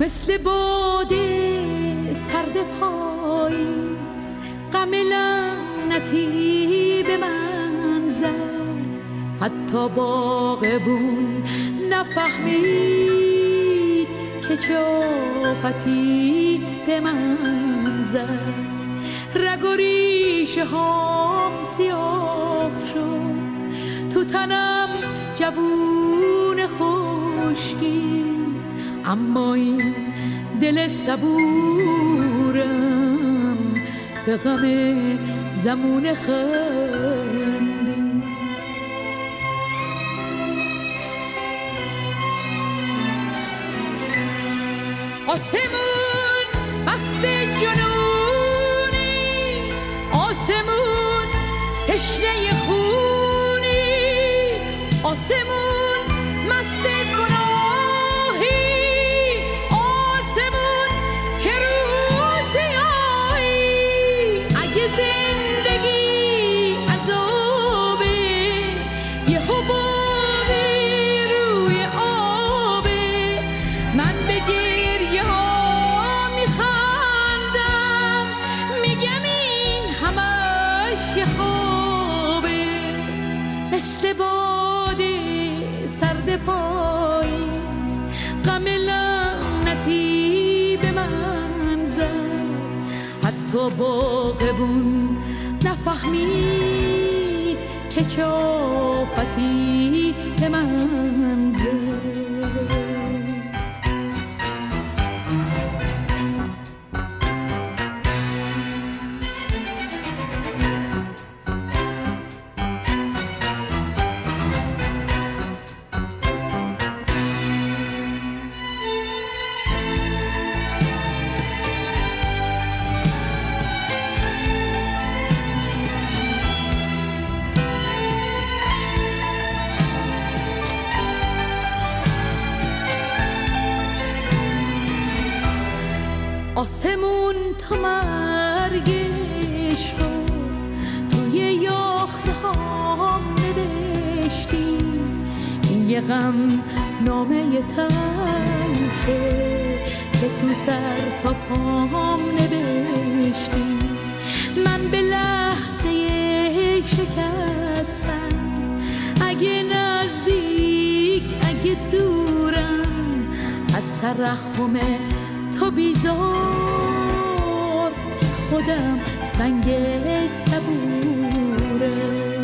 مثل باد سرد پاییز غم لعنتی به من زد، حتی باغبون نفهمید که چه آفتی به من زد. رگ و ریشه هام سیاه شد، تو تنم جوون خشکی، اما این دل صبورم به غم زمون خندی. آسمون مست جنونی، آسمون تشنه خونی، آسمون مست گناهی، آسمون که روزی آیی. اگه زندگی عذابه، یه حبابی روی آبه، من به گریه ها میخندم، میگم این همش یه خوابه. مثل باد سرد پاییز غم لعنتی به من زد، حتی باغبون نفهمید که چه آفتی به من زد. آسمون تا مرگش رو توی یاخته هام نوشتی، این یه غم نامه تلخه که تو سر تا پام نوشتی. من به لحظه شکستم، اگه نزدیک اگه دورم، از ترحم تو بیزار خودم سنگ صبوره.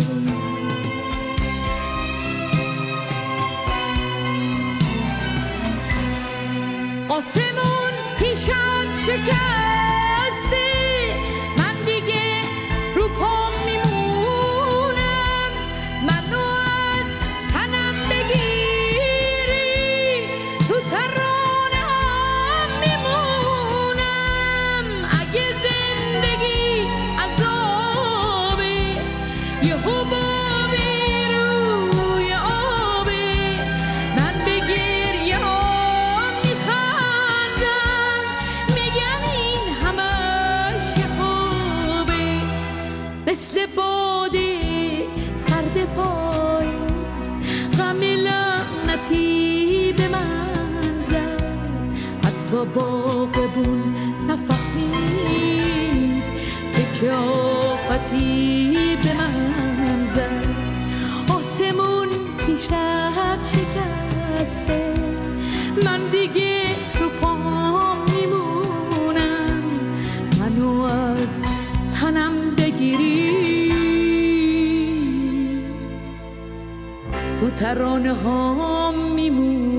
آسمون پیشت شکسته، من دیگه رو پام میمونم، منو از تنم بگیری تو ترانه‌ام میمونم. اگه زندگی عذابه، یه حبابی روی آبه، من به گریه ها میخندم، میگم این همش یه خوبه. مثل باد سرد پاییز غم لعنتی به من زد، حتی باغبون نفهمید که چه آفتی به من زد. آسمون پیشت شکسته، من دیگه رو پام میمونم، منو از تنم بگیری تو ترانه هام میمونم.